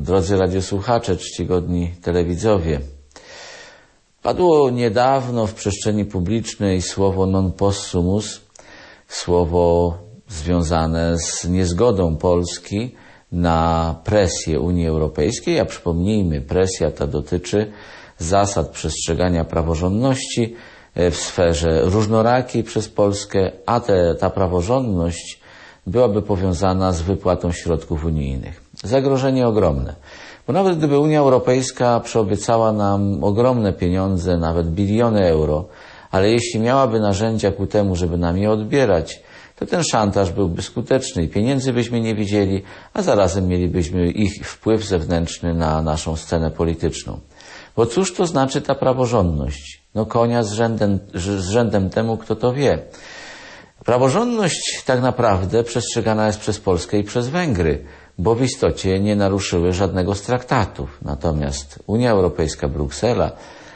Drodzy radiosłuchacze, czcigodni telewidzowie, padło niedawno w przestrzeni publicznej słowo non possumus, słowo związane z niezgodą Polski na presję Unii Europejskiej, a przypomnijmy, presja ta dotyczy zasad przestrzegania praworządności w sferze różnorakiej przez Polskę, a ta praworządność byłaby powiązana z wypłatą środków unijnych. Zagrożenie ogromne, bo nawet gdyby Unia Europejska przyobiecała nam ogromne pieniądze, nawet biliony euro, ale jeśli miałaby narzędzia ku temu, żeby nam je odbierać, to ten szantaż byłby skuteczny i pieniędzy byśmy nie widzieli, a zarazem mielibyśmy ich wpływ zewnętrzny na naszą scenę polityczną. Bo cóż to znaczy ta praworządność? No konia z rzędem temu, kto to wie. Praworządność tak naprawdę przestrzegana jest przez Polskę i przez Węgry, bo w istocie nie naruszyły żadnego z traktatów. Natomiast Unia Europejska, Bruksela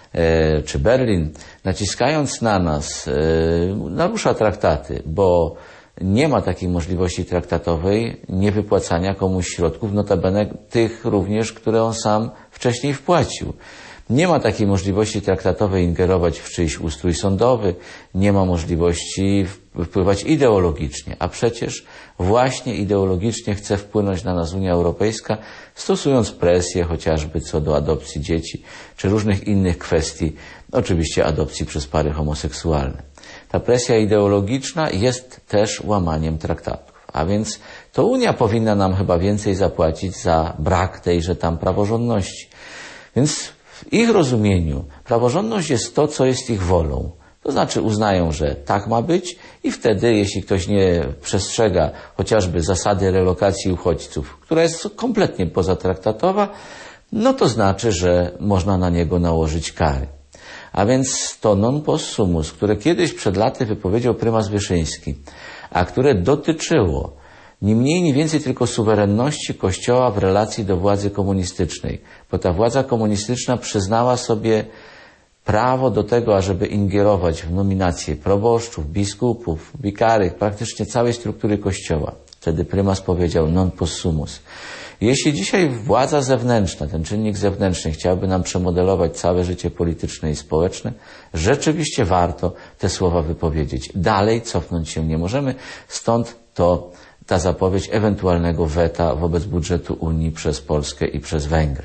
czy Berlin, naciskając na nas, narusza traktaty, bo nie ma takiej możliwości traktatowej niewypłacania komuś środków, notabene tych również, które on sam wcześniej wpłacił. Nie ma takiej możliwości traktatowej ingerować w czyjś ustrój sądowy, nie ma możliwości wpływać ideologicznie, a przecież właśnie ideologicznie chce wpłynąć na nas Unia Europejska, stosując presję chociażby co do adopcji dzieci, czy różnych innych kwestii, oczywiście adopcji przez pary homoseksualne. Ta presja ideologiczna jest też łamaniem traktatów, a więc to Unia powinna nam chyba więcej zapłacić za brak tejże tam praworządności. Więc w ich rozumieniu praworządność jest to, co jest ich wolą. To znaczy uznają, że tak ma być i wtedy, jeśli ktoś nie przestrzega chociażby zasady relokacji uchodźców, która jest kompletnie pozatraktatowa, no to znaczy, że można na niego nałożyć kary. A więc to non possumus, które kiedyś przed laty wypowiedział prymas Wyszyński, a które dotyczyło ni mniej, ni więcej tylko suwerenności Kościoła w relacji do władzy komunistycznej, bo ta władza komunistyczna przyznała sobie prawo do tego, ażeby ingerować w nominacje proboszczów, biskupów, wikarych, praktycznie całej struktury Kościoła. Wtedy prymas powiedział non possumus. Jeśli dzisiaj władza zewnętrzna, ten czynnik zewnętrzny chciałby nam przemodelować całe życie polityczne i społeczne, rzeczywiście warto te słowa wypowiedzieć. Dalej cofnąć się nie możemy, stąd ta zapowiedź ewentualnego weta wobec budżetu Unii przez Polskę i przez Węgry.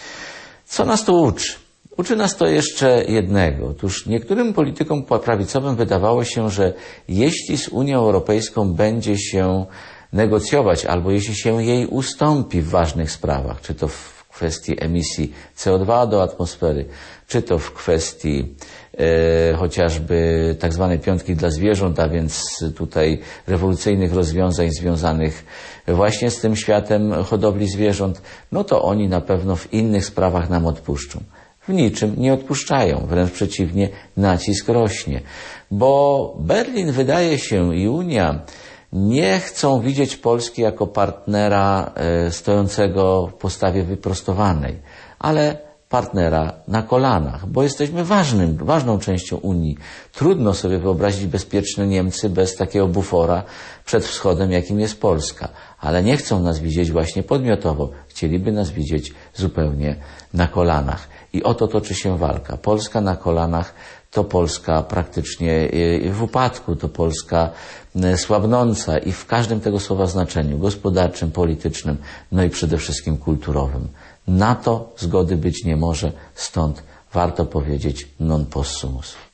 Co nas to uczy? Uczy nas to jeszcze jednego. Otóż niektórym politykom prawicowym wydawało się, że jeśli z Unią Europejską będzie się negocjować, albo jeśli się jej ustąpi w ważnych sprawach, czy to w kwestii emisji CO2 do atmosfery, czy to w kwestii chociażby tak zwanej piątki dla zwierząt, a więc tutaj rewolucyjnych rozwiązań związanych właśnie z tym światem hodowli zwierząt, no to oni na pewno w innych sprawach nam odpuszczą. W niczym nie odpuszczają, wręcz przeciwnie, nacisk rośnie, bo Berlin wydaje się i Unia nie chcą widzieć Polski jako partnera stojącego w postawie wyprostowanej, ale partnera na kolanach, bo jesteśmy ważną częścią Unii. Trudno sobie wyobrazić bezpieczne Niemcy bez takiego bufora przed wschodem, jakim jest Polska. Ale nie chcą nas widzieć właśnie podmiotowo. Chcieliby nas widzieć zupełnie na kolanach. I o to toczy się walka. Polska na kolanach to Polska praktycznie w upadku, to Polska słabnąca i w każdym tego słowa znaczeniu gospodarczym, politycznym, no i przede wszystkim kulturowym. Na to zgody być nie może, stąd warto powiedzieć non possumus.